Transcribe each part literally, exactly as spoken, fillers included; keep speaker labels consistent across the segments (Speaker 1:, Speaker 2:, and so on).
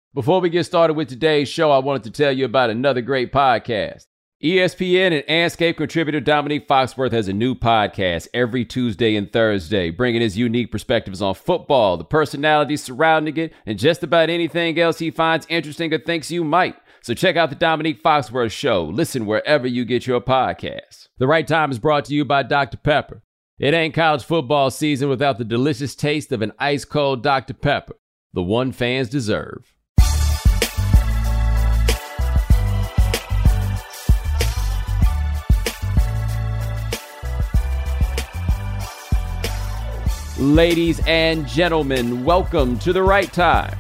Speaker 1: Before we get started with today's show, I wanted to tell you about another great podcast. E S P N and Anscape contributor Dominique Foxworth has a new podcast every Tuesday and Thursday, bringing his unique perspectives on football, the personalities surrounding it, and just about anything else he finds interesting or thinks you might. So check out the Dominique Foxworth Show. Listen wherever you get your podcasts. The Right Time is brought to you by Doctor Pepper. It ain't college football season without the delicious taste of an ice-cold Doctor Pepper, the one fans deserve. Ladies and gentlemen, welcome to The Right Time.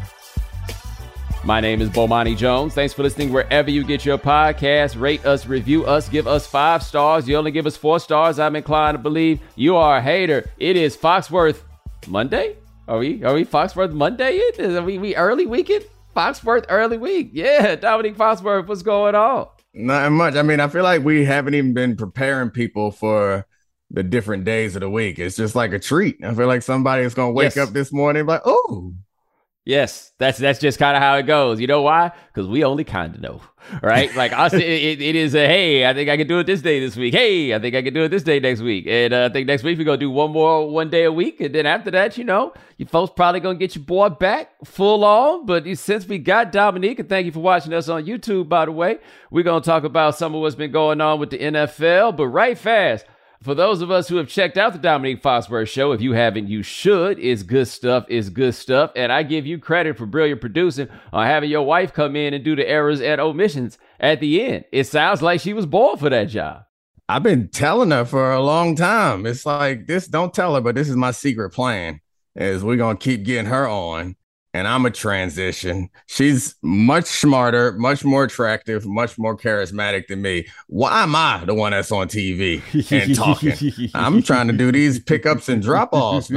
Speaker 1: My name is Bomani Jones. Thanks for listening wherever you get your podcast. Rate us, review us, give us five stars. You only give us four stars, I'm inclined to believe you are a hater. It is Foxworth Monday? Are we Are we Foxworth Monday? Is are we, we early weekend? Foxworth early week. Yeah, Dominique Foxworth, what's going on?
Speaker 2: Not much. I mean, I feel like we haven't even been preparing people for the different days of the week. It's just like a treat. I feel like somebody is going to wake
Speaker 1: yes.
Speaker 2: up this morning like, oh.
Speaker 1: Yes, that's that's just kind of how it goes. You know why? Because we only kind of know, right? Like us, it, it, it is a, hey, I think I can do it this day this week. Hey, I think I can do it this day next week. And uh, I think next week we're going to do one more one day a week. And then after that, you know, you folks probably going to get your boy back full on. But since we got Dominique, and thank you for watching us on YouTube, by the way, we're going to talk about some of what's been going on with the N F L. But right fast, for those of us who have checked out the Dominique Foxworth Show, if you haven't, you should. It's good stuff. It's good stuff. And I give you credit for brilliant producing on having your wife come in and do the errors and omissions at the end. It sounds like she was born for that job.
Speaker 2: I've been telling her for a long time. It's like, this, don't tell her, but this is my secret plan, is we're going to keep getting her on. And I'm a transition. She's much smarter, much more attractive, much more charismatic than me. Why am I the one that's on T V and talking? I'm trying to do these pickups and drop-offs,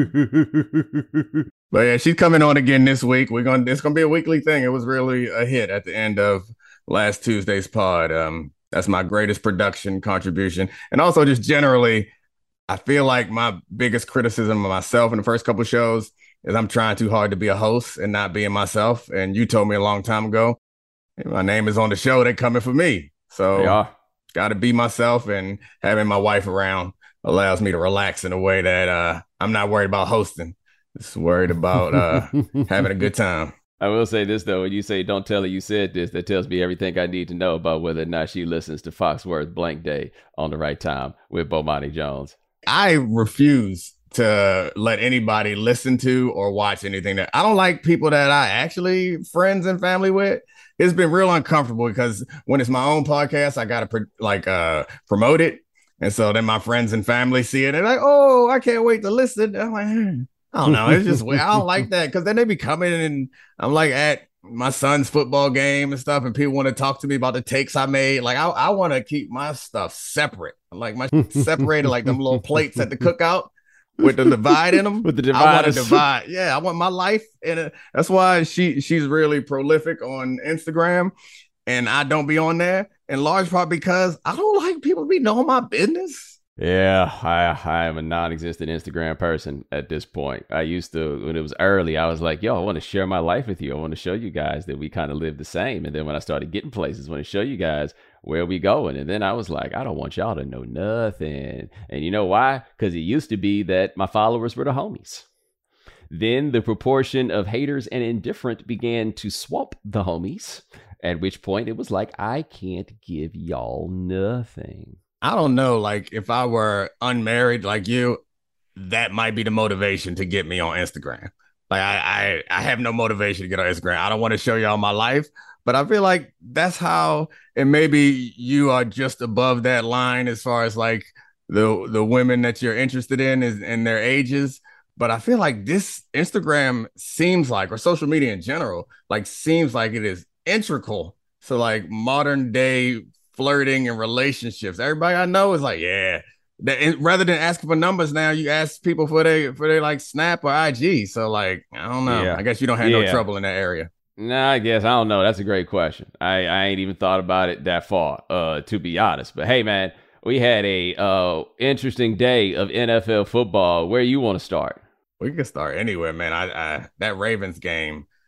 Speaker 2: man. But yeah, she's coming on again this week. We're gonna it's gonna be a weekly thing. It was really a hit at the end of last Tuesday's pod. Um, that's my greatest production contribution. And also just generally, I feel like my biggest criticism of myself in the first couple of shows is I'm trying too hard to be a host and not being myself. And you told me a long time ago, hey, my name is on the show. They're coming for me. So got to be myself, and having my wife around allows me to relax in a way that uh, I'm not worried about hosting. Just worried about uh, having a good time.
Speaker 1: I will say this, though. When you say don't tell her you said this, that tells me everything I need to know about whether or not she listens to Foxworth Blank Day on The Right Time with Bomani Jones.
Speaker 2: I refuse to let anybody listen to or watch anything that I don't like. People that I actually friends and family with. It's been real uncomfortable because when it's my own podcast, I gotta pro- like uh promote it, and so then my friends and family see it and they're like, oh, I can't wait to listen. I'm like, hmm. I don't know, it's just weird. I don't like that because then they be coming and I'm like at my son's football game and stuff, and people want to talk to me about the takes I made. Like I, I want to keep my stuff separate, like my separated, like them little plates at the cookout. With the divide in them,
Speaker 1: with the divide,
Speaker 2: I want to divide. Yeah, I want my life in it. That's why she she's really prolific on Instagram, and I don't be on there. In large part because I don't like people to be knowing my business.
Speaker 1: Yeah, I I am a non-existent Instagram person at this point. I used to, when it was early, I was like, yo, I want to share my life with you. I want to show you guys that we kind of live the same. And then when I started getting places, I want to show you guys where we going. And then I was like, I don't want y'all to know nothing. And you know why? Because it used to be that my followers were the homies. Then the proportion of haters and indifferent began to swamp the homies, at which point it was like, I can't give y'all nothing.
Speaker 2: I don't know, like if I were unmarried like you, that might be the motivation to get me on Instagram. Like I, I, I have no motivation to get on Instagram. I don't want to show y'all my life, but I feel like that's how, and maybe you are just above that line as far as like the the women that you're interested in is and their ages. But I feel like this Instagram seems like, or social media in general, like seems like it is integral to like modern day flirting and relationships. Everybody I know is like, yeah, that, rather than asking for numbers now, you ask people for their for their like Snap or I G. So like, I don't know. Yeah. I guess you don't have yeah. no trouble in that area.
Speaker 1: No, I guess I don't know. That's a great question. I, I ain't even thought about it that far, uh, to be honest. But hey, man, we had a uh interesting day of N F L football. Where you want to start?
Speaker 2: We can start anywhere, man. I, I that Ravens game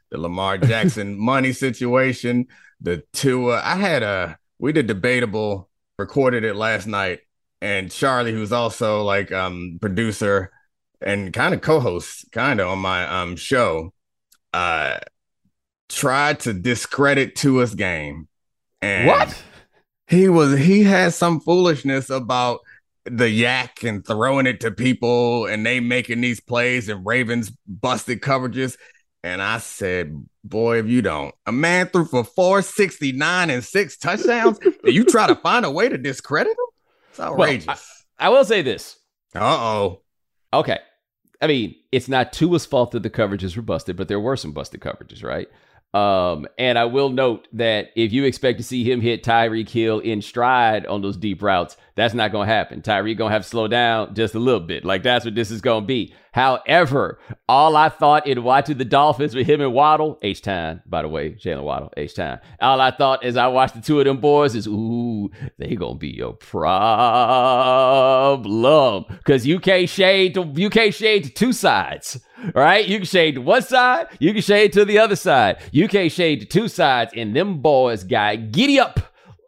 Speaker 2: the Lamar Jackson money situation, the Tua. I had a, we did debatable, recorded it last night. And Charlie, who's also like um producer and kind of co-host kind of on my um show, uh tried to discredit Tua's game. And
Speaker 1: what?
Speaker 2: He was he had some foolishness about the yak and throwing it to people and they making these plays and Ravens busted coverages. And I said, boy, if you don't, a man threw for four sixty-nine and six touchdowns, and you try to find a way to discredit him? It's outrageous.
Speaker 1: Well, I, I will say this.
Speaker 2: Uh-oh.
Speaker 1: Okay. I mean, it's not Tua's fault that the coverages were busted, but there were some busted coverages, right? Um, and I will note that if you expect to see him hit Tyreek Hill in stride on those deep routes, that's not going to happen. Tyreek going to have to slow down just a little bit. Like, that's what this is going to be. However, all I thought in watching the Dolphins with him and Waddle, H-Time, by the way, Jalen Waddle, H-Time. All I thought as I watched the two of them boys is, ooh, they going to be your problem. Because you can't shade to, you can't shade to two sides. Right? You can shade to one side, you can shade to the other side. You can't shade to two sides, and them boys got giddy up.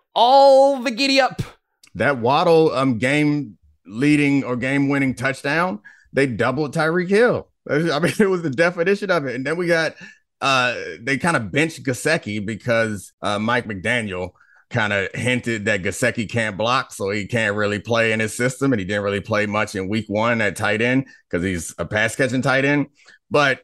Speaker 1: All the giddy up.
Speaker 2: That Waddle um game leading or game winning touchdown, they doubled Tyreek Hill. I mean, it was the definition of it. And then we got uh they kind of benched Gesicki because uh Mike McDaniel kind of hinted that Gesicki can't block, so he can't really play in his system, and he didn't really play much in week one at tight end because he's a pass catching tight end. But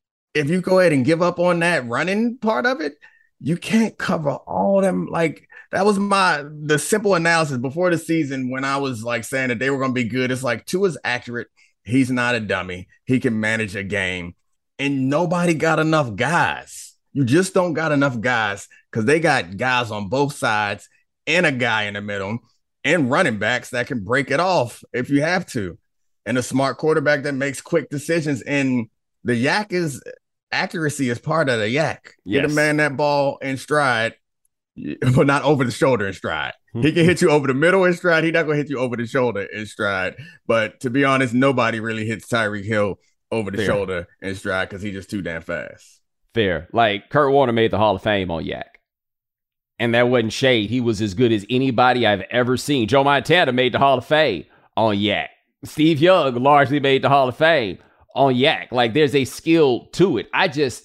Speaker 2: if you go ahead and give up on that running part of it, you can't cover all them. Like, that was my the simple analysis before the season when I was like saying that they were going to be good. It's like, Tua's accurate. He's not a dummy. He can manage a game, and nobody got enough guys. You just don't got enough guys because they got guys on both sides and a guy in the middle and running backs that can break it off if you have to. And a smart quarterback that makes quick decisions. And the yak is accuracy is part of the yak. Yes. Get a man that ball in stride, but not over the shoulder in stride. He can hit you over the middle in stride. He's not going to hit you over the shoulder in stride. But to be honest, nobody really hits Tyreek Hill over the Fair. shoulder in stride because he's just too damn fast.
Speaker 1: Fair. Like, Kurt Warner made the Hall of Fame on yak. And that wasn't shade. He was as good as anybody I've ever seen. Joe Montana made the Hall of Fame on yak. Steve Young largely made the Hall of Fame on yak. Like, there's a skill to it. I just,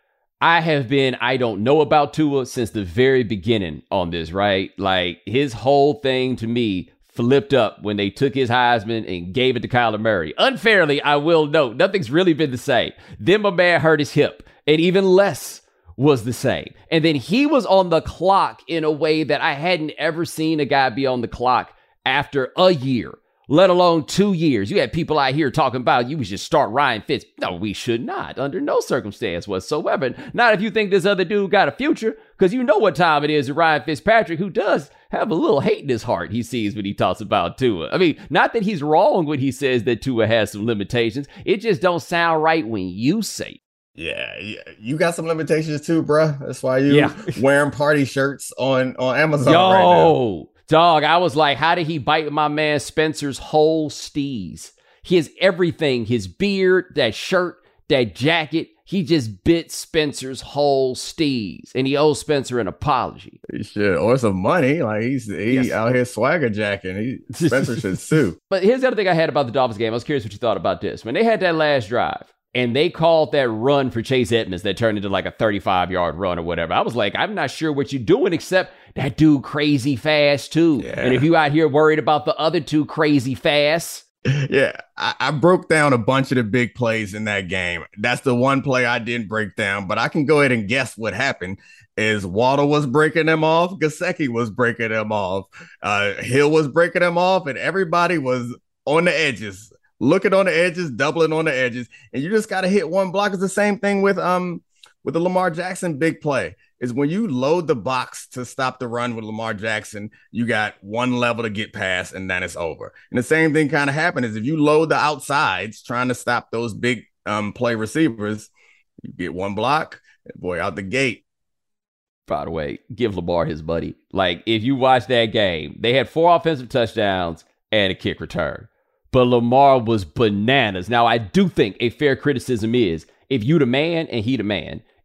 Speaker 1: I have been, I don't know about Tua since the very beginning on this, right? Like, his whole thing to me flipped up when they took his Heisman and gave it to Kyler Murray. Unfairly, I will note, nothing's really been the same. Then my man hurt his hip. And even less was the same. And then he was on the clock in a way that I hadn't ever seen a guy be on the clock after a year, let alone two years. You had people out here talking about you should start Ryan Fitz. No, we should not, under no circumstance whatsoever. Not if you think this other dude got a future, because you know what time it is to Ryan Fitzpatrick, who does have a little hate in his heart he sees when he talks about Tua. I mean, not that he's wrong when he says that Tua has some limitations. It just don't sound right when you say it.
Speaker 2: Yeah, you got some limitations too, bruh. That's why you
Speaker 1: yeah.
Speaker 2: wearing party shirts on, on Amazon
Speaker 1: Yo,
Speaker 2: right now.
Speaker 1: Dog, I was like, how did he bite my man Spencer's whole steez? He has everything, his beard, that shirt, that jacket. He just bit Spencer's whole steez, and he owes Spencer an apology.
Speaker 2: He should, or some money. Like, he's he yes. out here swagger jacking. He, Spencer should sue.
Speaker 1: But here's the other thing I had about the Dolphins game. I was curious what you thought about this. When they had that last drive, and they called that run for Chase Edmonds that turned into like a thirty-five yard run or whatever. I was like, I'm not sure what you're doing, except that dude crazy fast too. Yeah. And if you out here worried about the other two crazy fast.
Speaker 2: Yeah, I, I broke down a bunch of the big plays in that game. That's the one play I didn't break down, but I can go ahead and guess what happened. Is Waddle was breaking them off, Gesicki was breaking them off, uh, Hill was breaking them off, and everybody was on the edges. Looking on the edges, doubling on the edges, and you just got to hit one block. It's the same thing with um with the Lamar Jackson big play. Is when you load the box to stop the run with Lamar Jackson, you got one level to get past, and then it's over. And the same thing kind of happened is if you load the outsides trying to stop those big um play receivers, you get one block, and boy, out the gate.
Speaker 1: By the way, give Lamar his buddy. Like, if you watch that game, they had four offensive touchdowns and a kick return. But Lamar was bananas. Now, I do think a fair criticism is, if you the man and he the man,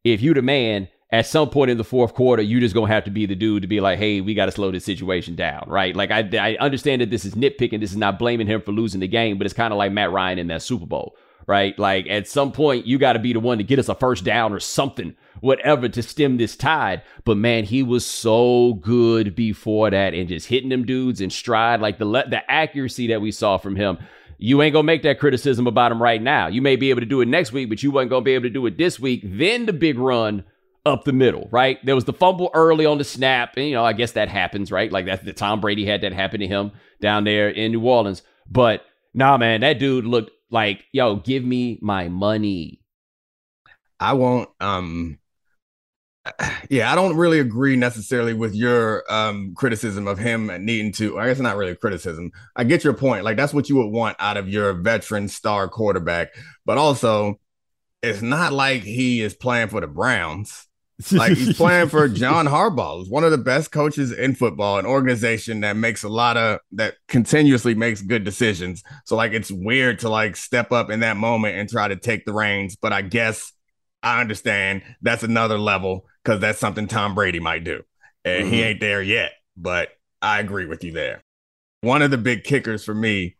Speaker 1: if you the man, at some point in the fourth quarter, you just going to have to be the dude to be like, hey, we got to slow this situation down, right? Like, I, I understand that this is nitpicking. This is not blaming him for losing the game, but it's kind of like Matt Ryan in that Super Bowl, right? Like, at some point, you got to be the one to get us a first down or something, whatever, to stem this tide. But, man, he was so good before that and just hitting them dudes in stride. Like, the the accuracy that we saw from him, you ain't going to make that criticism about him right now. You may be able to do it next week, but you wasn't going to be able to do it this week. Then the big run up the middle, right? There was the fumble early on the snap, and, you know, I guess that happens, right? Like, that's the Tom Brady had that happen to him down there in New Orleans. But, nah, man, that dude looked like, yo, give me my money.
Speaker 2: I won't, um, yeah, I don't really agree necessarily with your um, criticism of him needing to, I guess not really a criticism. I get your point. Like, that's what you would want out of your veteran star quarterback. But also, it's not like he is playing for the Browns. Like, he's playing for John Harbaugh, who's one of the best coaches in football, an organization that makes a lot of, that continuously makes good decisions. So, like, it's weird to, like, step up in that moment and try to take the reins. But I guess I understand that's another level, because that's something Tom Brady might do. And mm-hmm. he ain't there yet, but I agree with you there. One of the big kickers for me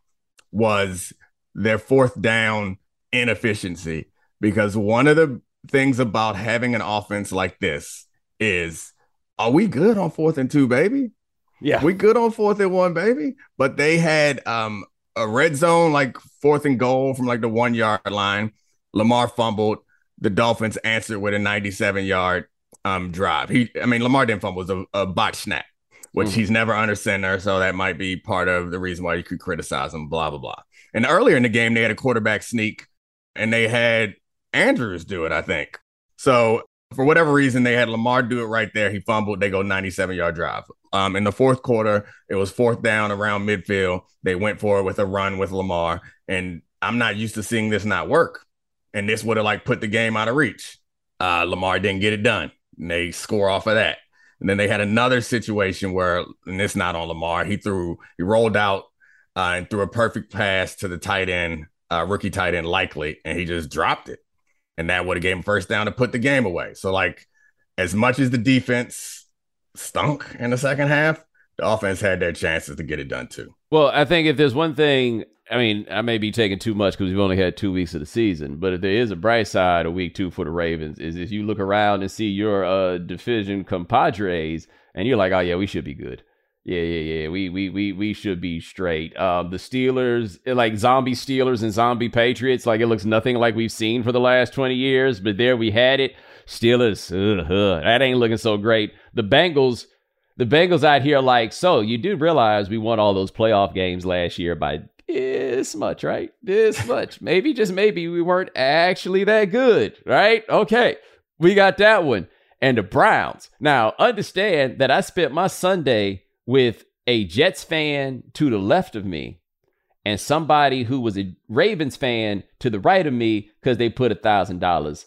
Speaker 2: was their fourth down inefficiency, because one of the things about having an offense like this is, are we good on fourth and two, baby?
Speaker 1: Yeah.
Speaker 2: We good on fourth and one, baby? But they had um, a red zone, like fourth and goal from like the one yard line. Lamar fumbled. The Dolphins answered with a ninety-seven yard um, drive. He, I mean, Lamar didn't fumble. It was a, a botch snap, which mm. he's never under center. So that might be part of the reason why you could criticize him, blah, blah, blah. And earlier in the game, they had a quarterback sneak, and they had Andrews do it, I think. So for whatever reason, they had Lamar do it right there. He fumbled. They go ninety-seven yard drive. Um, in the fourth quarter, it was fourth down around midfield. They went for it with a run with Lamar. And I'm not used to seeing this not work. And this would have like put the game out of reach. Uh, Lamar didn't get it done. And they score off of that. And then they had another situation where, and it's not on Lamar, he threw, he rolled out uh, and threw a perfect pass to the tight end, uh, rookie tight end, Likely, and he just dropped it. And that would have gave him first down to put the game away. So, like, as much as the defense stunk in the second half, the offense had their chances to get it done too.
Speaker 1: Well, I think if there's one thing, I mean, I may be taking too much because we've only had two weeks of the season, but if there is a bright side of week two for the Ravens, is if you look around and see your uh, division compadres, and you're like, oh, yeah, we should be good. Yeah, yeah, yeah. We we we we should be straight. Um, the Steelers, like zombie Steelers and zombie Patriots, like it looks nothing like we've seen for the last twenty years. But there we had it. Steelers, uh, uh, that ain't looking so great. The Bengals, the Bengals out here, like, so you do realize we won all those playoff games last year by this much, right? This much. Maybe, just maybe, we weren't actually that good, right? Okay, we got that one. And the Browns. Now, understand that I spent my Sunday with a Jets fan to the left of me and somebody who was a Ravens fan to the right of me because they put one thousand dollars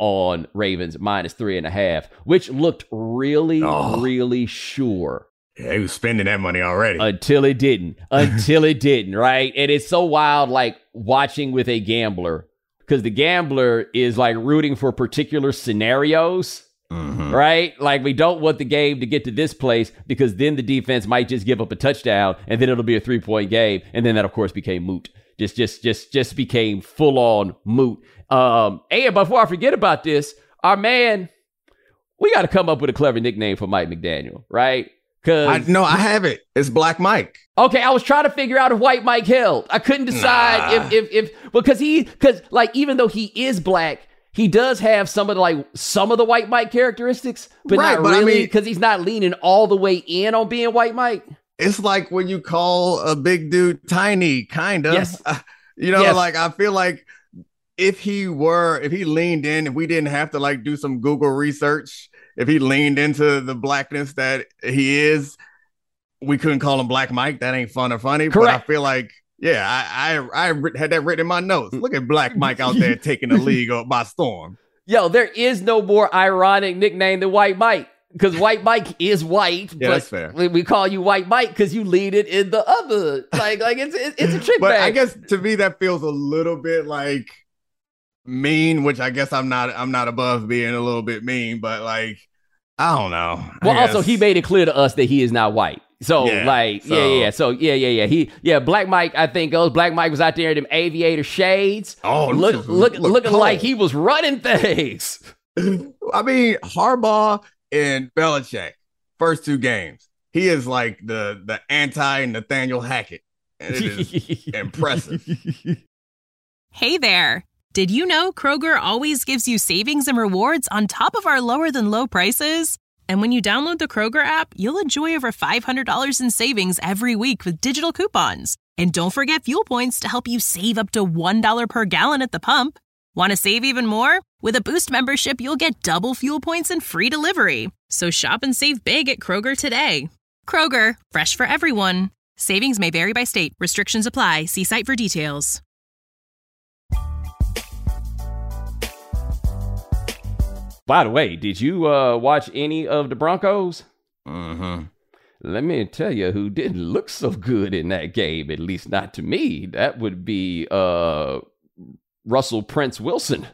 Speaker 1: on Ravens minus three and a half, which looked really, oh. really sure.
Speaker 2: Yeah, he was spending that money already.
Speaker 1: Until it didn't. Until it didn't, right? And it's so wild, like, watching with a gambler, because the gambler is, like, rooting for particular scenarios. Mm-hmm. Right? Like, we don't want the game to get to this place because then the defense might just give up a touchdown and then it'll be a three point game. And then that, of course, became moot. Just, just, just, just became full on moot. Um, and before I forget about this, our man, we got to come up with a clever nickname for Mike McDaniel, right?
Speaker 2: Because no, I have it. It's Black Mike.
Speaker 1: Okay, I was trying to figure out if White Mike held. I couldn't decide nah. if, if, if, because he, because like, even though he is black, he does have some of the, like, some of the White Mike characteristics, but right, not but really, because I mean, he's not leaning all the way in on being White Mike.
Speaker 2: It's like when you call a big dude tiny, kind of.
Speaker 1: Yes.
Speaker 2: Uh, you know,
Speaker 1: yes.
Speaker 2: like, I feel like if he were, if he leaned in, if we didn't have to, like, do some Google research, if he leaned into the blackness that he is, we couldn't call him Black Mike. That ain't fun or funny.
Speaker 1: Correct.
Speaker 2: But I feel like, yeah, I, I I had that written in my notes. Look at Black Mike out there taking the league by storm.
Speaker 1: Yo, there is no more ironic nickname than White Mike, because White Mike is white.
Speaker 2: Yeah,
Speaker 1: but
Speaker 2: that's fair.
Speaker 1: We call you White Mike because you lead it in the other. Like, like it's it's a trick
Speaker 2: but
Speaker 1: bag.
Speaker 2: I guess to me that feels a little bit like mean, which I guess I'm not I'm not above being a little bit mean, but like I don't know.
Speaker 1: Well,
Speaker 2: I
Speaker 1: also
Speaker 2: guess.
Speaker 1: he made it clear to us that he is not white. So
Speaker 2: Yeah,
Speaker 1: like,
Speaker 2: so-
Speaker 1: yeah, yeah, yeah. So yeah, yeah, yeah. He, yeah, Black Mike, I think goes. Black Mike was out there in them aviator shades.
Speaker 2: Oh,
Speaker 1: look,
Speaker 2: look,
Speaker 1: look,
Speaker 2: look
Speaker 1: looking
Speaker 2: cold.
Speaker 1: like he was running things.
Speaker 2: I mean, Harbaugh and Belichick, first two games, he is like the the anti Nathaniel Hackett, and it is impressive.
Speaker 3: Hey there. Did you know Kroger always gives you savings and rewards on top of our lower than low prices? And when you download the Kroger app, you'll enjoy over five hundred dollars in savings every week with digital coupons. And don't forget fuel points to help you save up to one dollar per gallon at the pump. Want to save even more? With a Boost membership, you'll get double fuel points and free delivery. So shop and save big at Kroger today. Kroger, fresh for everyone. Savings may vary by state. Restrictions apply. See site for details.
Speaker 1: By the way, did you uh, watch any of the Broncos?
Speaker 2: Mm-hmm.
Speaker 1: Let me tell you who didn't look so good in that game, at least not to me. That would be uh, Russell Prince Wilson.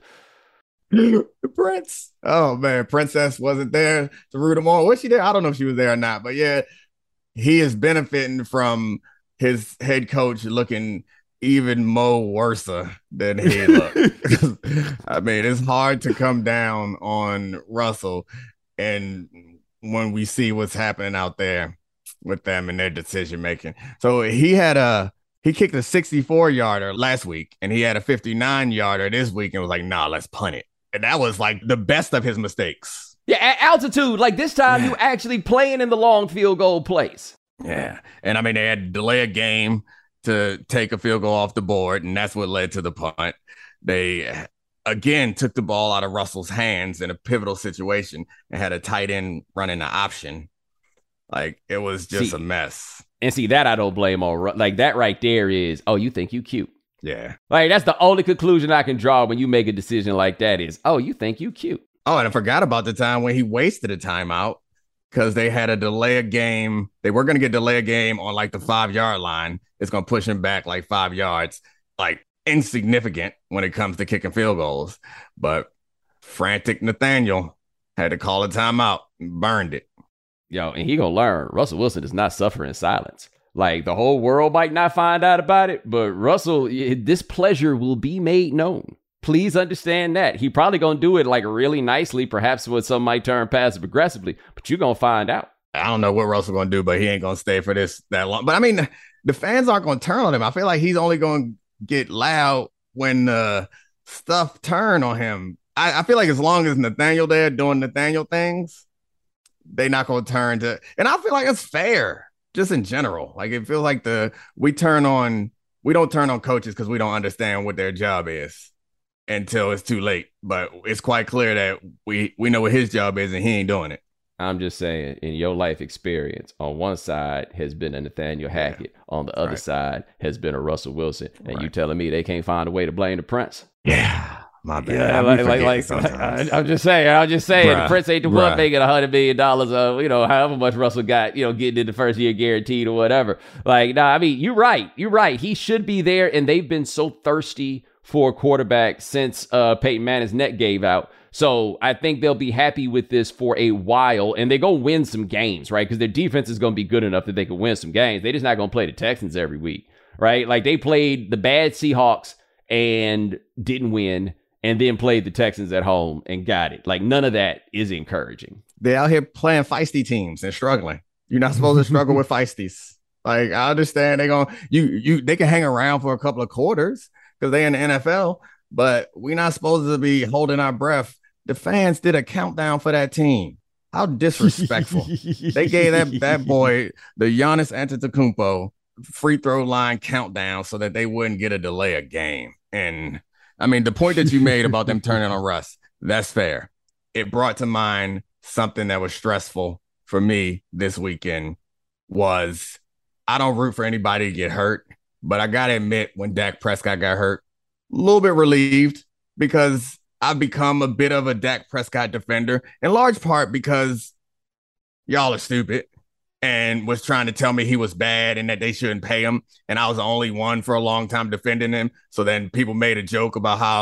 Speaker 2: Prince. Oh man, Princess wasn't there to root him on. Was she there? I don't know if she was there or not, but yeah, he is benefiting from his head coach looking even more worse than he looked. I mean, it's hard to come down on Russell, and when we see what's happening out there with them and their decision making. So he had a he kicked a sixty-four yarder last week, and he had a fifty-nine yarder this week, and was like, "Nah, let's punt it." And that was like the best of his mistakes.
Speaker 1: Yeah, at altitude. Like this time,
Speaker 2: Yeah.
Speaker 1: you actually playing in the long field goal place.
Speaker 2: Yeah, and I mean they had to delay a game to take a field goal off the board, and that's what led to the punt. They again took the ball out of Russell's hands in a pivotal situation and had a tight end running the option. Like it was just
Speaker 1: See,
Speaker 2: a mess.
Speaker 1: And see, that I don't blame on. Ru- Like that right there is, oh, you think you cute.
Speaker 2: Yeah.
Speaker 1: Like that's the only conclusion I can draw when you make a decision like that is, oh, you think you cute.
Speaker 2: Oh, and I forgot about the time when he wasted a timeout because they had a delay a game. They were going to get delay a game on like the five yard line. It's going to push him back like five yards, like insignificant when it comes to kicking field goals. But frantic Nathaniel had to call a timeout and burned it.
Speaker 1: Yo, and he gonna learn. Russell Wilson does not suffer in silence. Like the whole world might not find out about it, but Russell, this pleasure will be made known. Please understand that. He probably gonna do it like really nicely, perhaps with some might turn passive aggressively, but you're gonna find out.
Speaker 2: I don't know what Russell going to do, but he ain't going to stay for this that long. But I mean, the fans aren't going to turn on him. I feel like he's only going to get loud when uh, stuff turn on him. I, I feel like as long as Nathaniel there doing Nathaniel things, they not going to turn to. And I feel like it's fair, just in general. Like it feels like the we turn on we don't turn on coaches because we don't understand what their job is until it's too late. But it's quite clear that we we know what his job is, and he ain't doing it.
Speaker 1: I'm just saying, in your life experience, on one side has been a Nathaniel Hackett, yeah. on the other
Speaker 2: right.
Speaker 1: side has been a Russell Wilson, and
Speaker 2: right.
Speaker 1: you telling me they can't find a way to blame the Prince?
Speaker 2: Yeah, my bad.
Speaker 1: Yeah, like, like, like, like, I'm just saying, I'm just saying, Bruh. the Prince ain't the Bruh. one making a hundred million dollars of, you know, however much Russell got, you know, getting in the first year guaranteed or whatever. Like, no, nah, I mean, you're right, you're right. He should be there, and they've been so thirsty for a quarterback since uh, Peyton Manning's neck gave out. So I think they'll be happy with this for a while, and they go win some games, right? Because their defense is going to be good enough that they can win some games. They're just not going to play the Texans every week, right? Like they played the bad Seahawks and didn't win, and then played the Texans at home and got it. Like none of that is encouraging.
Speaker 2: They're out here playing feisty teams and struggling. You're not supposed to struggle with feisties. Like I understand they're going you you they can hang around for a couple of quarters because they're in the N F L, but we're not supposed to be holding our breath. The fans did a countdown for that team. How disrespectful. They gave that, that boy the Giannis Antetokounmpo free throw line countdown so that they wouldn't get a delay a game. And I mean, the point that you made about them turning on Russ, that's fair. It brought to mind something that was stressful for me this weekend was I don't root for anybody to get hurt, but I got to admit when Dak Prescott got hurt, a little bit relieved because I've become a bit of a Dak Prescott defender, in large part because y'all are stupid and was trying to tell me he was bad and that they shouldn't pay him. And I was the only one for a long time defending him. So then people made a joke about how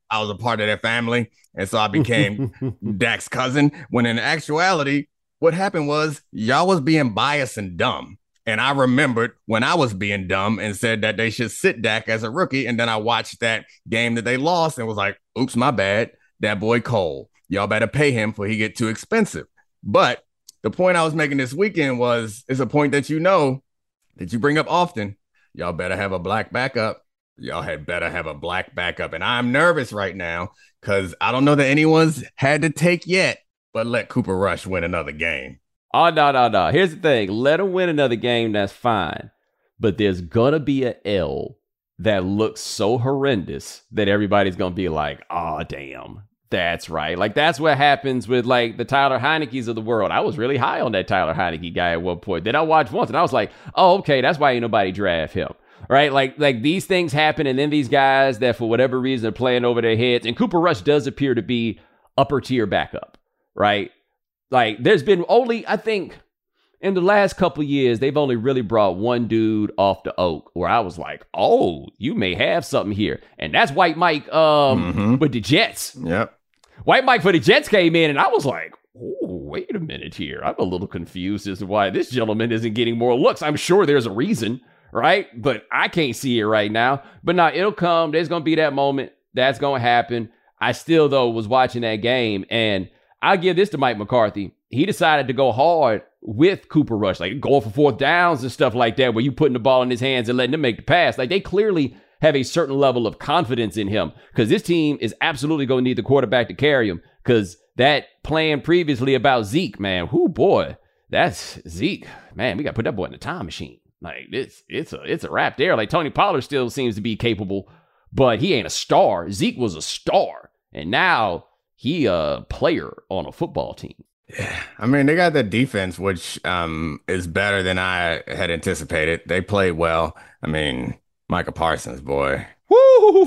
Speaker 2: I was a part of their family. And so I became Dak's cousin, when in actuality, what happened was y'all was being biased and dumb. And I remembered when I was being dumb and said that they should sit Dak as a rookie. And then I watched that game that they lost and was like, oops, my bad. That boy Cole. Y'all better pay him before he get too expensive. But the point I was making this weekend was, it's a point that you know, that you bring up often. Y'all better have a black backup. Y'all had better have a black backup. And I'm nervous right now because I don't know that anyone's had to take yet, but let Cooper Rush win another game.
Speaker 1: Oh, no, no, no. Here's the thing. Let him win another game. That's fine. But there's going to be an L that looks so horrendous that everybody's going to be like, oh, damn. That's right. Like, that's what happens with, like, the Tyler Heineke's of the world. I was really high on that Tyler Heineke guy at one point. Then I watched once, and I was like, oh, okay, that's why ain't nobody draft him. Right? Like, like these things happen, and then these guys that, for whatever reason, are playing over their heads. And Cooper Rush does appear to be upper-tier backup, right? Like, there's been only, I think, in the last couple of years, they've only really brought one dude off the oak where I was like, oh, you may have something here. And that's White Mike um, mm-hmm. with the Jets.
Speaker 2: Yep.
Speaker 1: White Mike for the Jets came in, and I was like, oh, wait a minute here. I'm a little confused as to why this gentleman isn't getting more looks. I'm sure there's a reason, right? But I can't see it right now. But now it'll come. There's going to be that moment. That's going to happen. I still, though, was watching that game, and I'll give this to Mike McCarthy. He decided to go hard with Cooper Rush, like going for fourth downs and stuff like that, where you putting the ball in his hands and letting him make the pass. Like, they clearly have a certain level of confidence in him, because this team is absolutely going to need the quarterback to carry him, because that plan previously about Zeke, man, whoo, boy, that's Zeke. Man, we got to put that boy in the time machine. Like, it's, it's, a, it's a wrap there. Like, Tony Pollard still seems to be capable, but he ain't a star. Zeke was a star, and now he a player on a football team.
Speaker 2: Yeah, I mean, they got the defense, which um, is better than I had anticipated. They played well. I mean, Micah Parsons, boy.
Speaker 1: Woo!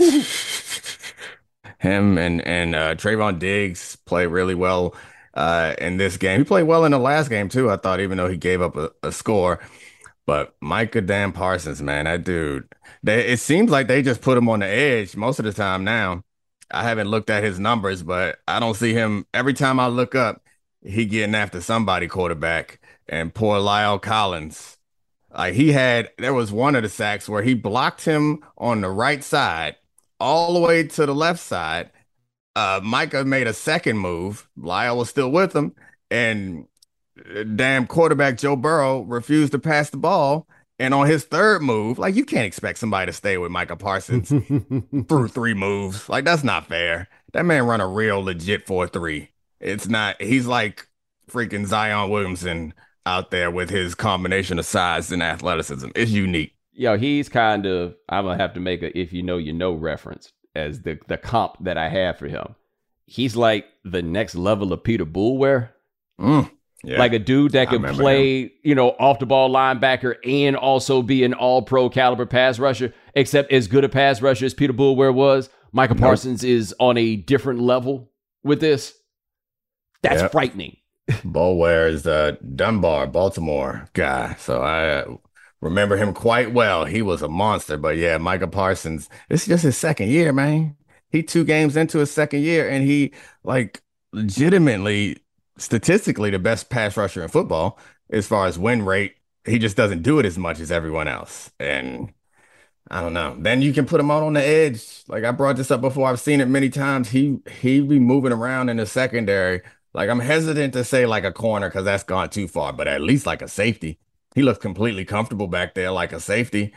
Speaker 2: Him and, and uh, Trayvon Diggs play really well uh, in this game. He played well in the last game, too, I thought, even though he gave up a, a score. But Micah damn Parsons, man, that dude, they, it seems like they just put him on the edge most of the time now. I haven't looked at his numbers, but I don't see him. Every time I look up, he getting after somebody quarterback. And poor Lyle Collins, like he had, there was one of the sacks where he blocked him on the right side all the way to the left side. Uh, Micah made a second move. Lyle was still with him. And damn quarterback Joe Burrow refused to pass the ball. And on his third move, like, you can't expect somebody to stay with Micah Parsons through three moves. Like, that's not fair. That man run a real legit four three. It's not, he's like freaking Zion Williamson out there with his combination of size and athleticism. It's unique.
Speaker 1: Yo, he's kind of, I'm going to have to make a if you know, you know reference as the, the comp that I have for him. He's like the next level of Peter Boulware.
Speaker 2: Mm. Yeah,
Speaker 1: like a dude that can play, him. you know, off the ball linebacker and also be an all pro caliber pass rusher, except as good a pass rusher as Peter Boulware was. Micah nope. Parsons is on a different level with this. That's yep. frightening.
Speaker 2: Boulware is the Dunbar, Baltimore guy. So I uh, remember him quite well. He was a monster. But yeah, Micah Parsons, this is just his second year, man. He two games into his second year, and he like legitimately, statistically, the best pass rusher in football as far as win rate. He just doesn't do it as much as everyone else. And I don't know. Then you can put him out on the edge. Like I brought this up before. I've seen it many times. He he be moving around in the secondary. Like I'm hesitant to say like a corner because that's gone too far, but at least like a safety. He looks completely comfortable back there like a safety.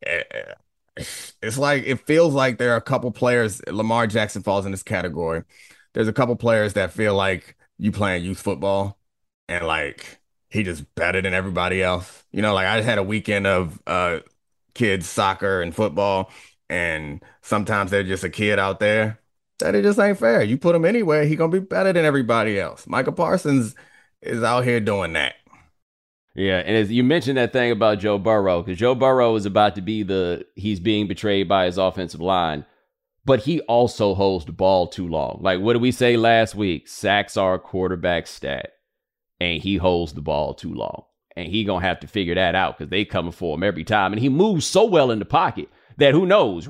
Speaker 2: It's like, it feels like there are a couple players. Lamar Jackson falls in this category. There's a couple players that feel like you playing youth football and like he just better than everybody else. You know, like I had a weekend of uh, kids soccer and football, and sometimes they're just a kid out there that it just ain't fair. You put him anywhere, he gonna be better than everybody else. Micah Parsons is out here doing that.
Speaker 1: Yeah, and as you mentioned that thing about Joe Burrow, because Joe Burrow is about to be the, he's being betrayed by his offensive line, but he also holds the ball too long. Like, what did we say last week? Sacks are a quarterback stat, and he holds the ball too long. And he gonna have to figure that out because they coming for him every time. And he moves so well in the pocket that who knows, right?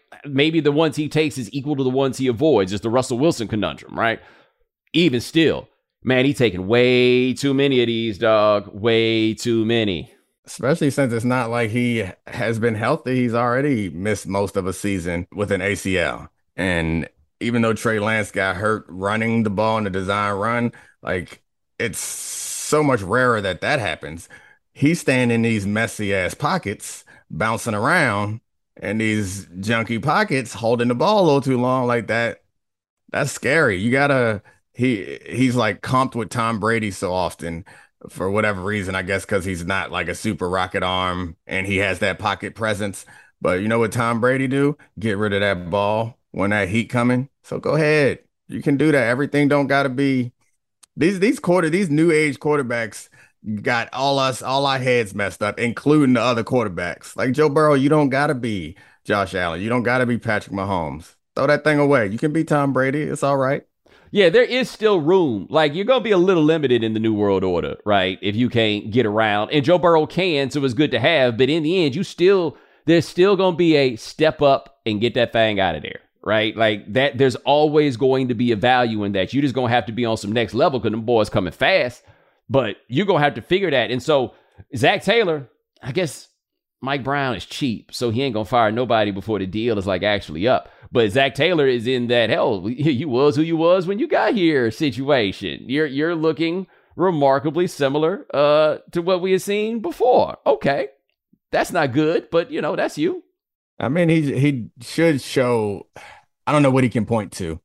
Speaker 1: maybe the ones he takes is equal to the ones he avoids. It's the Russell Wilson conundrum, right? Even still, man, he's taking way too many of these, dog. Way too many.
Speaker 2: Especially since it's not like he has been healthy. He's already missed most of a season with an A C L. And even though Trey Lance got hurt running the ball in the design run, like it's so much rarer that that happens. He's staying in these messy ass pockets, bouncing around in these junky pockets, holding the ball a little too long like that. That's scary. You gotta, he, he's like comped with Tom Brady so often for whatever reason, I guess, because he's not like a super rocket arm and he has that pocket presence. But you know what Tom Brady do? Get rid of that ball when that heat coming. So go ahead. You can do that. Everything don't gotta be these these quarter these new age quarterbacks got all us all our heads messed up, including the other quarterbacks. Like Joe Burrow, you don't gotta be Josh Allen. You don't gotta be Patrick Mahomes. Throw that thing away. You can be Tom Brady. It's all right.
Speaker 1: Yeah, there is still room. Like, you're going to be a little limited in the New World Order, right? If you can't get around. And Joe Burrow can, so it's good to have. But in the end, you still, there's still going to be a step up and get that thing out of there, right? Like, that, there's always going to be a value in that. You're just going to have to be on some next level because them boys coming fast. But you're going to have to figure that. And so, Zach Taylor, I guess Mike Brown is cheap, so he ain't going to fire nobody before the deal is, like, actually up. But Zach Taylor is in that, hell, you was who you was when you got here situation. You're you're looking remarkably similar uh, to what we had seen before. Okay, that's not good, but, you know, that's you.
Speaker 2: I mean, he he should show, I don't know what he can point to.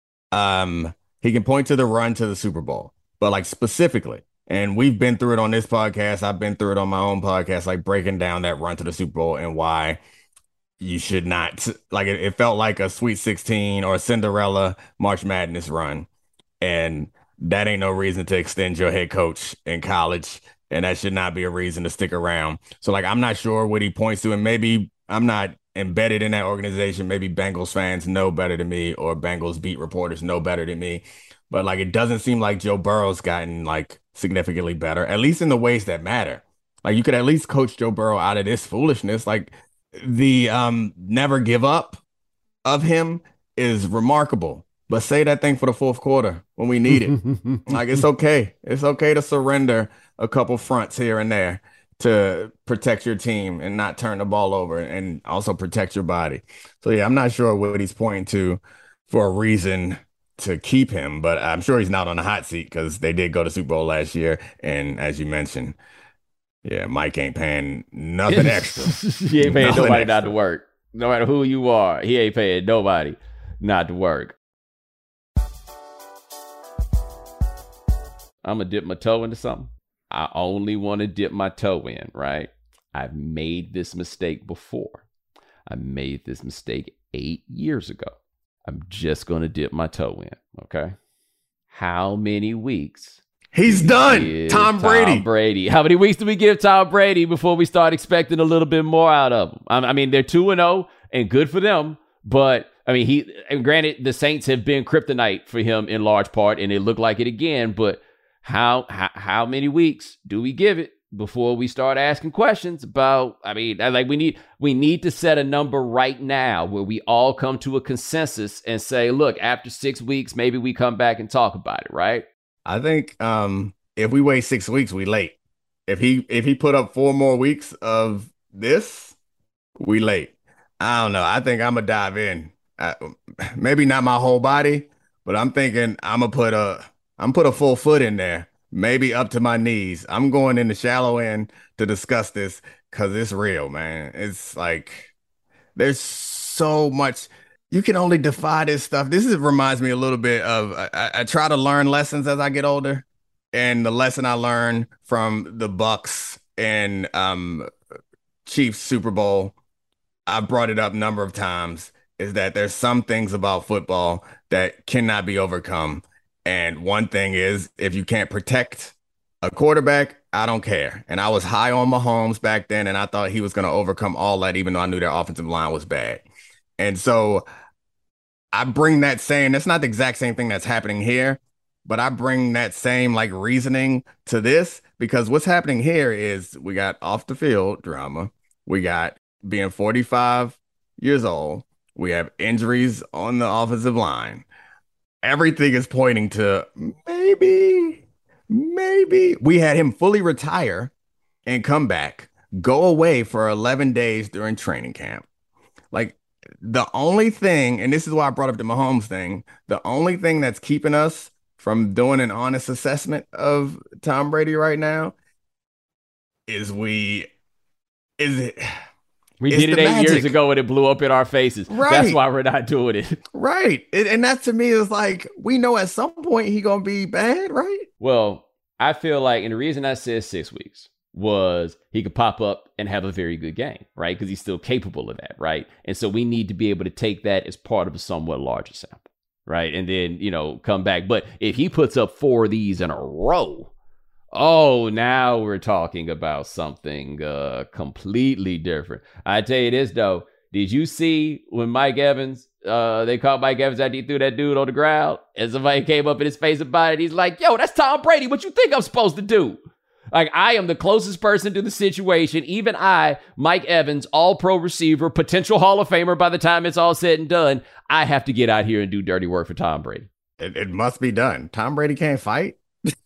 Speaker 2: Um, he can point to the run to the Super Bowl, but, like, specifically, and we've been through it on this podcast. I've been through it on my own podcast, like breaking down that run to the Super Bowl and why you should not, like, it, it felt like a Sweet sixteen or a Cinderella March Madness run. And that ain't no reason to extend your head coach in college. And that should not be a reason to stick around. So, like, I'm not sure what he points to. And maybe I'm not embedded in that organization. Maybe Bengals fans know better than me, or Bengals beat reporters know better than me. But, like, it doesn't seem like Joe Burrow's gotten, like, significantly better, at least in the ways that matter. Like, you could at least coach Joe Burrow out of this foolishness. Like, the um never give up of him is remarkable. But say that thing for the fourth quarter when we need it. Like, it's okay. It's okay to surrender a couple fronts here and there to protect your team and not turn the ball over, and also protect your body. So, yeah, I'm not sure what he's pointing to for a reason to keep him, but I'm sure he's not on the hot seat because they did go to Super Bowl last year. And as you mentioned, yeah, Mike ain't paying nothing extra.
Speaker 1: He ain't paying
Speaker 2: nothing
Speaker 1: nobody
Speaker 2: extra.
Speaker 1: not to work. No matter who you are, he ain't paying nobody not to work. I'm going to dip my toe into something. I only want to dip my toe in, right? I've made this mistake before. I made this mistake eight years ago. I'm just going to dip my toe in, okay? How many weeks?
Speaker 2: He's done. Tom Brady.
Speaker 1: Tom Brady. How many weeks do we give Tom Brady before we start expecting a little bit more out of him? I mean, they're two and oh, and good for them. But, I mean, he, and granted, the Saints have been kryptonite for him in large part, and it looked like it again. But how, how, how many weeks do we give it before we start asking questions about, I mean, like we need, we need to set a number right now where we all come to a consensus and say, look, after six weeks, maybe we come back and talk about it, right?
Speaker 2: I think um, if we wait six weeks, we late. If he if he put up four more weeks of this, we late. I don't know. I think I'm gonna dive in. I, maybe not my whole body, but I'm thinking I'm gonna put a I'm put a full foot in there, maybe up to my knees. I'm going in the shallow end to discuss this because it's real, man. It's like there's so much. You can only defy this stuff. This is, reminds me a little bit of, I, I try to learn lessons as I get older. And the lesson I learned from the Bucks and um, Chiefs Super Bowl, I brought it up a number of times, is that there's some things about football that cannot be overcome. And one thing is, if you can't protect a quarterback, I don't care. And I was high on Mahomes back then, and I thought he was going to overcome all that, even though I knew their offensive line was bad. And so I bring that same, that's not the exact same thing that's happening here, but I bring that same like reasoning to this, because what's happening here is we got off the field drama. We got being forty-five years old. We have injuries on the offensive line. Everything is pointing to maybe, maybe we had him fully retire and come back, go away for eleven days during training camp. Like the only thing, and this is why I brought up the Mahomes thing, the only thing that's keeping us from doing an honest assessment of Tom Brady right now is we is it
Speaker 1: We
Speaker 2: it's
Speaker 1: did it
Speaker 2: the
Speaker 1: eight
Speaker 2: magic.
Speaker 1: years ago and it blew up in our faces.
Speaker 2: Right.
Speaker 1: That's why we're not doing it.
Speaker 2: Right. And, and that to me is like, we know at some point he gonna be bad, right?
Speaker 1: Well, I feel like, and the reason I said six weeks was he could pop up and have a very good game, right? Because he's still capable of that, right? And so we need to be able to take that as part of a somewhat larger sample, right? And then, you know, come back. But if he puts up four of these in a row, oh, now we're talking about something uh, completely different. I tell you this, though. Did you see when Mike Evans, uh, they caught Mike Evans after he threw that dude on the ground and somebody came up in his face about it? He's like, yo, that's Tom Brady. What you think I'm supposed to do? Like, I am the closest person to the situation. Even I, Mike Evans, all-pro receiver, potential Hall of Famer by the time it's all said and done, I have to get out here and do dirty work for Tom Brady.
Speaker 2: It, it must be done. Tom Brady can't fight.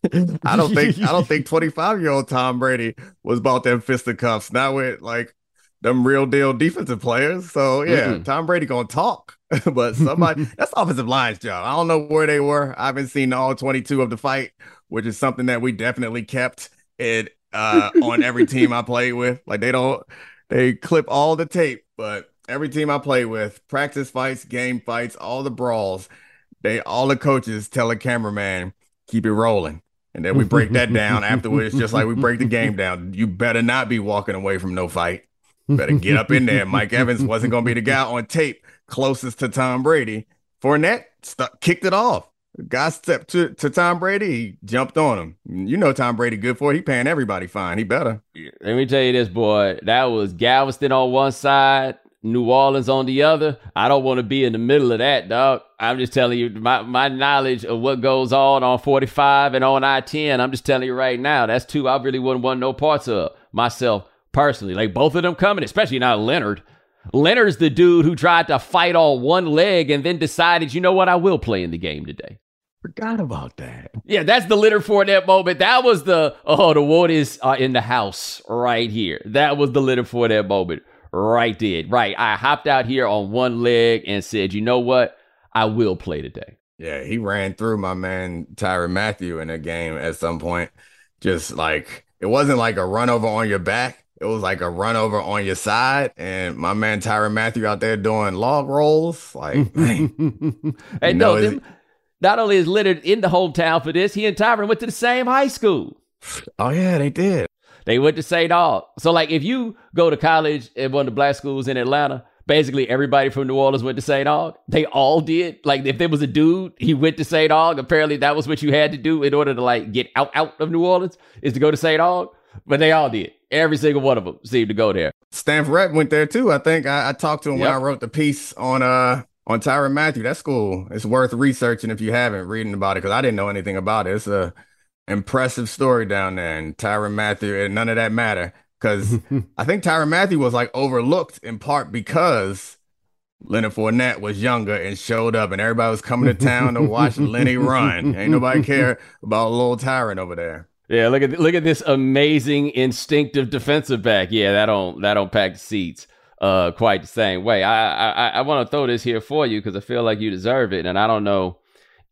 Speaker 2: I don't think I don't think twenty-five-year-old Tom Brady was about them fisticuffs. Not with like them real deal defensive players. So yeah, mm-mm. Tom Brady gonna talk, but somebody that's offensive line's job. I don't know where they were. I haven't seen all twenty-two of the fight, which is something that we definitely kept it uh, on every team I played with. Like they don't they clip all the tape, but every team I play with, practice fights, game fights, all the brawls, they all the coaches tell a cameraman, keep it rolling. And then we break that down afterwards, just like we break the game down. You better not be walking away from no fight. Better get up in there. Mike Evans wasn't going to be the guy on tape closest to Tom Brady. Fournette stuck, kicked it off. Guy stepped to, to Tom Brady. He jumped on him. You know Tom Brady good for it. He paying everybody fine. He better.
Speaker 1: Let me tell you this, boy. That was Galveston on one side, New Orleans on the other. I don't want to be in the middle of that, dog. I'm just telling you, my, my knowledge of what goes on on forty-five and on I ten, I'm just telling you right now, that's two I really wouldn't want no parts of myself personally. Like both of them coming, especially now Leonard. Leonard's the dude who tried to fight on one leg and then decided, you know what, I will play in the game today.
Speaker 2: Forgot about that.
Speaker 1: Yeah, that's the Leonard Fournette moment. That was the, oh, the waters are in the house right here. That was the Leonard Fournette moment right there. Right. I hopped out here on one leg and said, you know what? I will play today.
Speaker 2: Yeah, he ran through my man Tyrann Mathieu in a game at some point. Just like, it wasn't like a run over on your back. It was like a run over on your side. And my man Tyrann Mathieu out there doing log rolls. Like, man.
Speaker 1: And no, them, not only is Leonard in the hometown for this, he and Tyrann went to the same high school.
Speaker 2: Oh, yeah, they did.
Speaker 1: They went to Saint Aug. So, like, if you go to college at one of the black schools in Atlanta, basically everybody from New Orleans went to Saint Aug. They all did. Like, if there was a dude, he went to Saint Aug. Apparently, that was what you had to do in order to, like, get out, out of New Orleans, is to go to Saint Aug. But they all did. Every single one of them seemed to go there.
Speaker 2: Stanford Rep went there, too. I think I, I talked to him
Speaker 1: yep.
Speaker 2: when I wrote the piece on uh on Tyrann Mathieu. That school, it's worth researching if you haven't, reading about it, because I didn't know anything about it. It's a impressive story down there, and Tyrann Mathieu, and none of that matter, because I think Tyrann Mathieu was like overlooked in part because Leonard Fournette was younger and showed up, and everybody was coming to town to watch Lenny run. Ain't nobody care about little Tyrann over there.
Speaker 1: Yeah, look at look at this amazing instinctive defensive back. Yeah, that don't that don't pack the seats uh quite the same way. I I I want to throw this here for you because I feel like you deserve it, and I don't know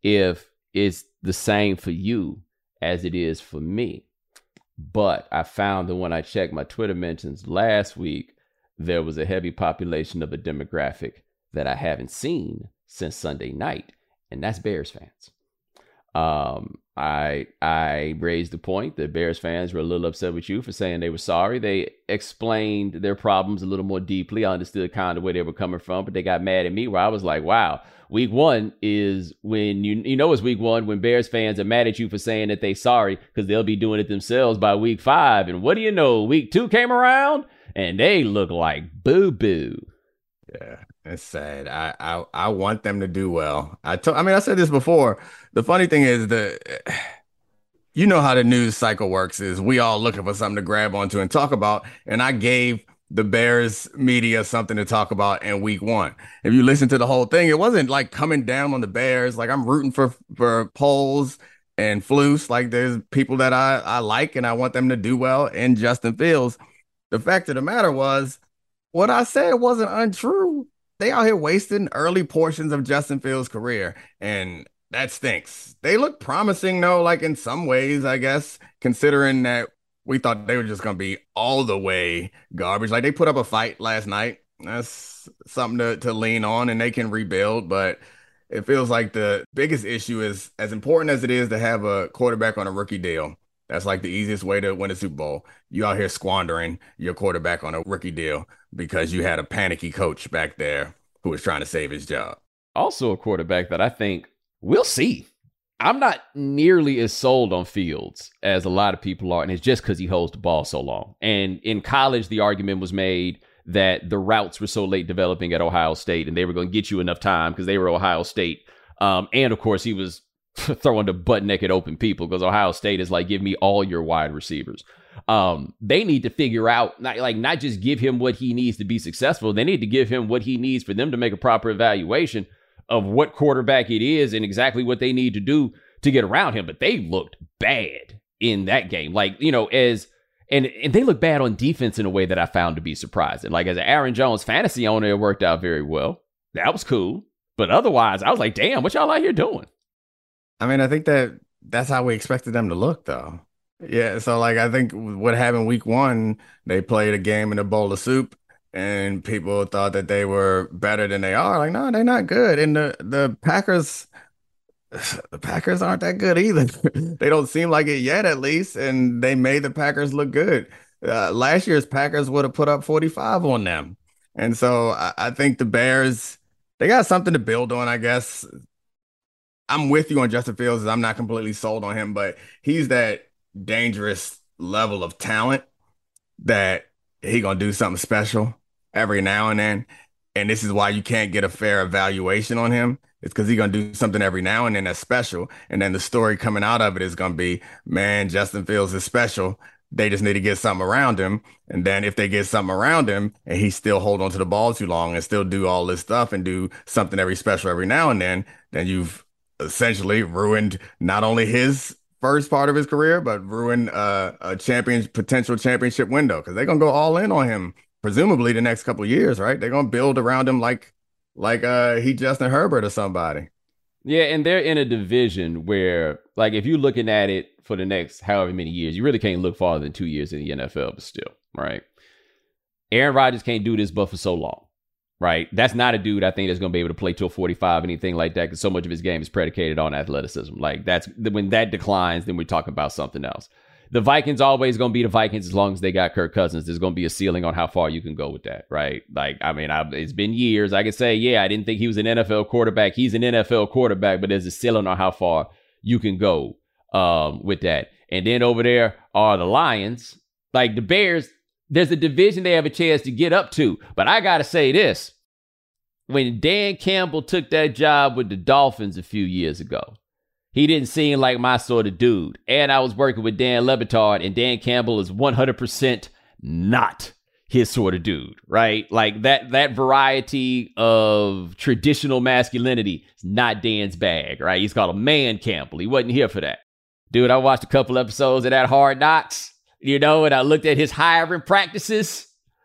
Speaker 1: if it's the same for you as it is for me. But I found that when I checked my Twitter mentions last week, there was a heavy population of a demographic that I haven't seen since Sunday night, and that's Bears fans. Um, I I raised the point that Bears fans were a little upset with you for saying they were sorry. They explained their problems a little more deeply. I understood kind of where they were coming from, but they got mad at me where I was like, wow, week one is when you you know it's week one when Bears fans are mad at you for saying that they sorry because they'll be doing it themselves by week five. And what do you know? Week two came around and they look like boo-boo.
Speaker 2: Yeah. It's sad. I, I I want them to do well. I to, I mean, I said this before. The funny thing is the, you know how the news cycle works is we all looking for something to grab onto and talk about. And I gave the Bears media something to talk about in week one. If you listen to the whole thing, it wasn't like coming down on the Bears. Like I'm rooting for for Poles and Flus. Like there's people that I, I like and I want them to do well in Justin Fields. The fact of the matter was, what I said wasn't untrue. They out here wasting early portions of Justin Fields' career, and that stinks. They look promising, though, like in some ways, I guess, considering that we thought they were just going to be all the way garbage. Like they put up a fight last night. That's something to, to lean on, and they can rebuild. But it feels like the biggest issue is, as important as it is to have a quarterback on a rookie deal, that's like the easiest way to win a Super Bowl. You out here squandering your quarterback on a rookie deal because you had a panicky coach back there who was trying to save his job.
Speaker 1: Also a quarterback that I think we'll see. I'm not nearly as sold on Fields as a lot of people are, and it's just because he holds the ball so long. And in college, the argument was made that the routes were so late developing at Ohio State, and they were going to get you enough time because they were Ohio State. Um, and of course, he was throwing to butt naked open people because Ohio State is like, give me all your wide receivers. Um, they need to figure out, not like not just give him what he needs to be successful. They need to give him what he needs for them to make a proper evaluation of what quarterback it is and exactly what they need to do to get around him. But they looked bad in that game. Like, you know, as and, and they look bad on defense in a way that I found to be surprising. Like as an Aaron Jones fantasy owner, it worked out very well. That was cool. But otherwise, I was like, damn, what y'all out here doing?
Speaker 2: I mean, I think that that's how we expected them to look, though. Yeah, so like I think what happened week one, they played a game in a bowl of soup, and people thought that they were better than they are. Like, no, they're not good. And the the Packers, the Packers aren't that good either. They don't seem like it yet, at least, and they made the Packers look good. Uh, last year's Packers would have put up forty-five on them, and so I, I think the Bears, they got something to build on, I guess. I'm with you on Justin Fields. I'm not completely sold on him, but he's that dangerous level of talent that he gonna do something special every now and then. And this is why you can't get a fair evaluation on him. It's because he's gonna do something every now and then that's special. And then the story coming out of it is gonna be, man, Justin Fields is special. They just need to get something around him. And then if they get something around him and he still hold on to the ball too long and still do all this stuff and do something every special every now and then, then you've essentially ruined not only his first part of his career, but ruined uh, a champion potential championship window because they're gonna go all in on him, presumably the next couple of years, right? They're gonna build around him like like uh, he Justin Herbert or somebody.
Speaker 1: Yeah, and they're in a division where, like, if you're looking at it for the next however many years, you really can't look farther than two years in the N F L, but still, right? Aaron Rodgers can't do this but for so long. Right. That's not a dude I think that's going to be able to play till forty-five, anything like that, because so much of his game is predicated on athleticism. Like that's when that declines, then we're talking about something else. The Vikings always going to be the Vikings as long as they got Kirk Cousins. There's going to be a ceiling on how far you can go with that. Right. Like, I mean, I, it's been years. I could say, yeah, I didn't think he was an N F L quarterback. He's an N F L quarterback, but there's a ceiling on how far you can go um, with that. And then over there are the Lions. Like the Bears. There's a division they have a chance to get up to. But I got to say this. When Dan Campbell took that job with the Dolphins a few years ago, he didn't seem like my sort of dude. And I was working with Dan Le Batard, and Dan Campbell is one hundred percent not his sort of dude, right? Like that that variety of traditional masculinity is not Dan's bag, right? He's called a man Campbell. He wasn't here for that. Dude, I watched a couple episodes of that Hard Knocks. You know, and I looked at his hiring practices.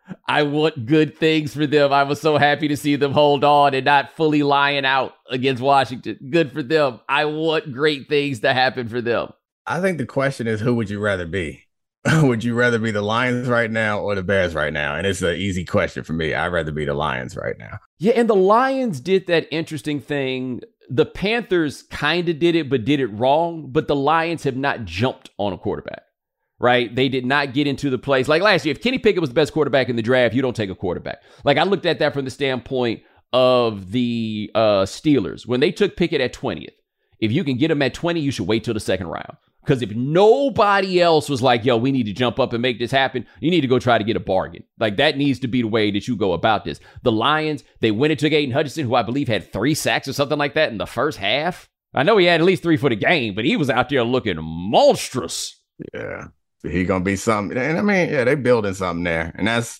Speaker 1: I want good things for them. I was so happy to see them hold on and not fully lying out against Washington. Good for them. I want great things to happen for them.
Speaker 2: I think the question is, who would you rather be? Would you rather be the Lions right now or the Bears right now? And it's an easy question for me. I'd rather be the Lions right now.
Speaker 1: Yeah, and the Lions did that interesting thing. The Panthers kind of did it, but did it wrong. But the Lions have not jumped on a quarterback. Right? They did not get into the place. Like last year, if Kenny Pickett was the best quarterback in the draft, you don't take a quarterback. Like I looked at that from the standpoint of the uh, Steelers. When they took Pickett at twentieth, if you can get him at twenty, you should wait till the second round. Because if nobody else was like, yo, we need to jump up and make this happen, you need to go try to get a bargain. Like that needs to be the way that you go about this. The Lions, they went and took Aiden Hutchinson, who I believe had three sacks or something like that in the first half. I know he had at least three for the game, but he was out there looking monstrous.
Speaker 2: Yeah. He gonna be something, and I mean, yeah, they building something there, and that's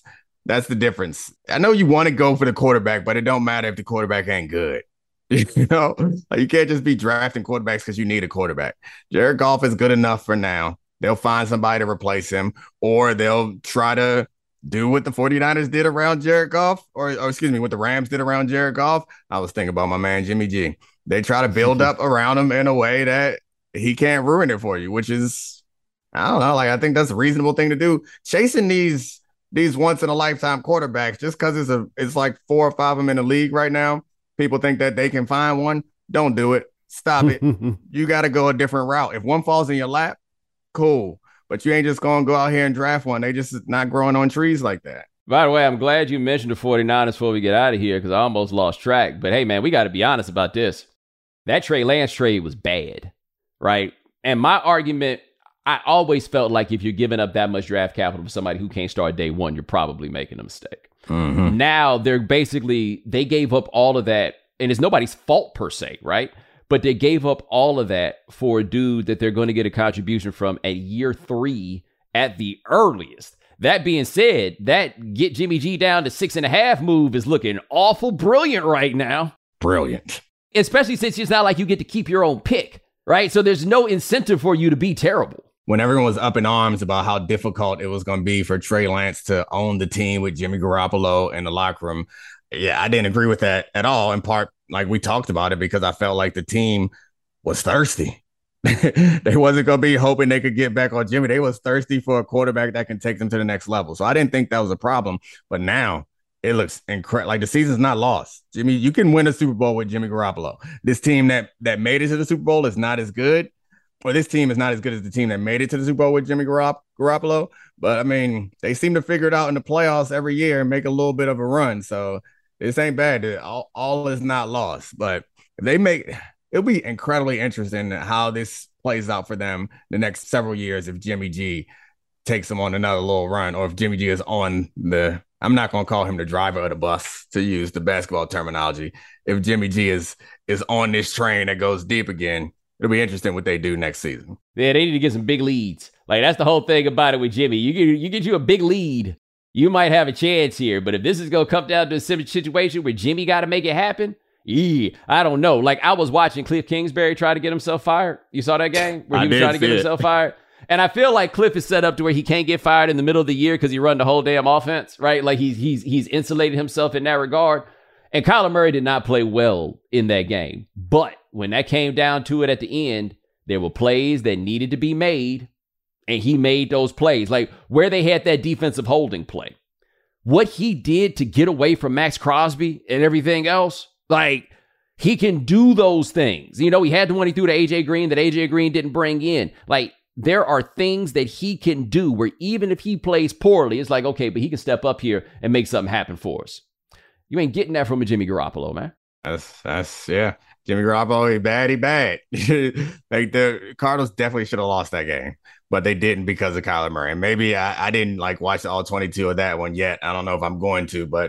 Speaker 2: That's the difference. I know you want to go for the quarterback, but it don't matter if the quarterback ain't good. You know, like you can't just be drafting quarterbacks because you need a quarterback. Jared Goff is good enough for now. They'll find somebody to replace him, or they'll try to do what the 49ers did around Jared Goff, or, or excuse me, what the Rams did around Jared Goff. I was thinking about my man, Jimmy G. They try to build up around him in a way that he can't ruin it for you, which is, I don't know, like I think that's a reasonable thing to do. Chasing these these once in a lifetime quarterbacks just because it's a it's like four or five of them in the league right now. People think that they can find one. Don't do it. Stop it. You got to go a different route. If one falls in your lap, cool. But you ain't just going to go out here and draft one. They just not growing on trees like that.
Speaker 1: By the way, I'm glad you mentioned the 49ers before we get out of here because I almost lost track. But hey, man, we got to be honest about this. That Trey Lance trade was bad, right? And my argument, I always felt like if you're giving up that much draft capital for somebody who can't start day one, you're probably making a mistake. Mm-hmm. Now they're basically, they gave up all of that, and it's nobody's fault per se, right? But they gave up all of that for a dude that they're going to get a contribution from at year three at the earliest. That being said, that get Jimmy G down to six and a half move is looking awful brilliant right now.
Speaker 2: Brilliant.
Speaker 1: Especially since it's not like you get to keep your own pick, right? So there's no incentive for you to be terrible.
Speaker 2: When everyone was up in arms about how difficult it was going to be for Trey Lance to own the team with Jimmy Garoppolo in the locker room, yeah, I didn't agree with that at all. In part, like we talked about it, because I felt like the team was thirsty. They wasn't going to be hoping they could get back on Jimmy. They was thirsty for a quarterback that can take them to the next level. So I didn't think that was a problem. But now it looks incredible. Like the season's not lost. Jimmy, you can win a Super Bowl with Jimmy Garoppolo. This team that that made it to the Super Bowl is not as good. Or this team is not as good as the team that made it to the Super Bowl with Jimmy Garop- Garoppolo. But, I mean, they seem to figure it out in the playoffs every year and make a little bit of a run. So this ain't bad. All, all is not lost. But if they make – it'll be incredibly interesting how this plays out for them the next several years if Jimmy G takes them on another little run, or if Jimmy G is on the – I'm not going to call him the driver of the bus, to use the basketball terminology. If Jimmy G is is on this train that goes deep again – it'll be interesting what they do next season.
Speaker 1: Yeah, they need to get some big leads. Like, that's the whole thing about it with Jimmy. You get, you get you a big lead, you might have a chance here. But if this is going to come down to a situation where Jimmy got to make it happen, yeah, I don't know. Like, I was watching Cliff Kingsbury try to get himself fired. You saw that game where he was trying to get it. himself fired? And I feel like Cliff is set up to where he can't get fired in the middle of the year because he run the whole damn offense, right? Like, he's he's he's insulated himself in that regard. And Kyler Murray did not play well in that game. But when that came down to it at the end, there were plays that needed to be made, and he made those plays. Like where they had that defensive holding play. What he did to get away from Max Crosby and everything else, like he can do those things. You know, he had the one he threw to A J Green that A J Green didn't bring in. Like there are things that he can do where even if he plays poorly, it's like, okay, but he can step up here and make something happen for us. You ain't getting that from a Jimmy Garoppolo, man.
Speaker 2: That's, that's yeah. Jimmy Garoppolo, he bad, he bad. Like the Cardinals definitely should have lost that game, but they didn't because of Kyler Murray. And maybe I, I didn't like watch all twenty-two of that one yet. I don't know if I'm going to, but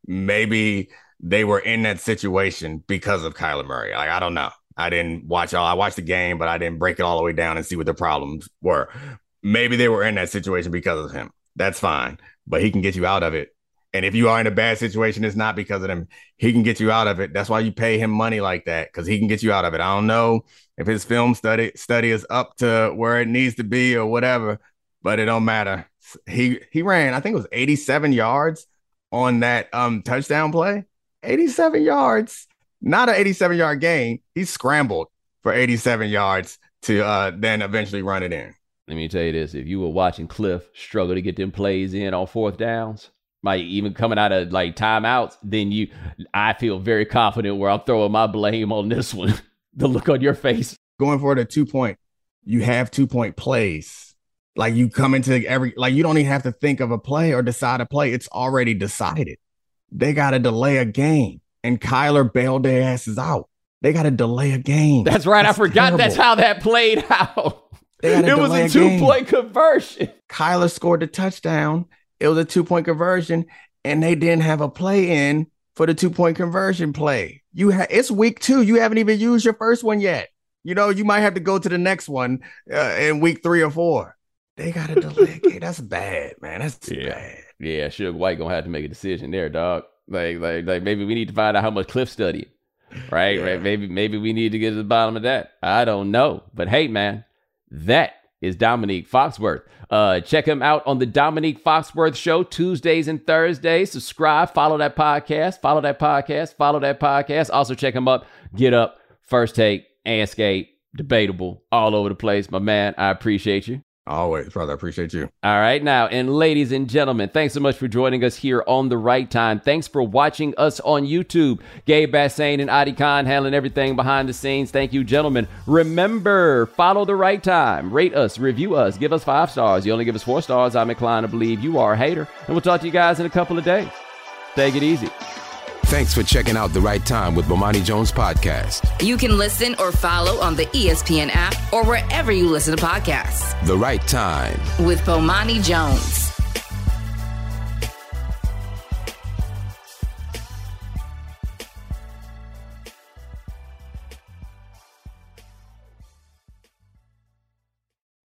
Speaker 2: maybe they were in that situation because of Kyler Murray. Like, I don't know. I didn't watch all, I watched the game, but I didn't break it all the way down and see what the problems were. Maybe they were in that situation because of him. That's fine, but he can get you out of it. And if you are in a bad situation, it's not because of him. He can get you out of it. That's why you pay him money like that, because he can get you out of it. I don't know if his film study study is up to where it needs to be or whatever, but it don't matter. He he ran, I think it was eighty-seven yards on that um touchdown play. eighty-seven yards, not an eighty-seven yard gain. He scrambled for eighty-seven yards to uh, then eventually run it in.
Speaker 1: Let me tell you this: if you were watching Cliff struggle to get them plays in on fourth downs, like even coming out of like timeouts, then you, I feel very confident where I'm throwing my blame on this one. The look on your face.
Speaker 2: Going for the two point, you have two point plays. Like you come into every, like you don't even have to think of a play or decide a play. It's already decided. They got to delay a game, and Kyler bailed their asses out. They got to delay a game.
Speaker 1: That's right. That's I forgot terrible. That's how that played out. It was a two point conversion.
Speaker 2: Kyler scored the touchdown. It was a two-point conversion, and they didn't have a play in for the two-point conversion play. You ha- It's week two. You haven't even used your first one yet. You know, you might have to go to the next one uh, in week three or four. They got to delay a game. That's bad, man. That's
Speaker 1: yeah.
Speaker 2: bad.
Speaker 1: Yeah, Suge White gonna have to make a decision there, dog. Like, like, like maybe we need to find out how much Cliff studied, right? Yeah. Right? Maybe, maybe we need to get to the bottom of that. I don't know, but hey, man, that is Dominique Foxworth. Uh, check him out on the Dominique Foxworth Show Tuesdays and Thursdays. Subscribe, follow that podcast, follow that podcast, follow that podcast. Also check him up. Get Up, First Take, Anscape, Debatable, all over the place. My man, I appreciate you.
Speaker 2: Always, brother. I appreciate you.
Speaker 1: All right. Now, and ladies and gentlemen, thanks so much for joining us here on The Right Time. Thanks for watching us on YouTube. Gabe Bassane and Adi Khan handling everything behind the scenes. Thank you, gentlemen. Remember, follow The Right Time. Rate us, review us, give us five stars. You only give us four stars, I'm inclined to believe you are a hater. And we'll talk to you guys in a couple of days. Take it easy.
Speaker 4: Thanks for checking out The Right Time with Bomani Jones podcast.
Speaker 5: You can listen or follow on the E S P N app or wherever you listen to podcasts.
Speaker 4: The Right Time
Speaker 5: with Bomani Jones.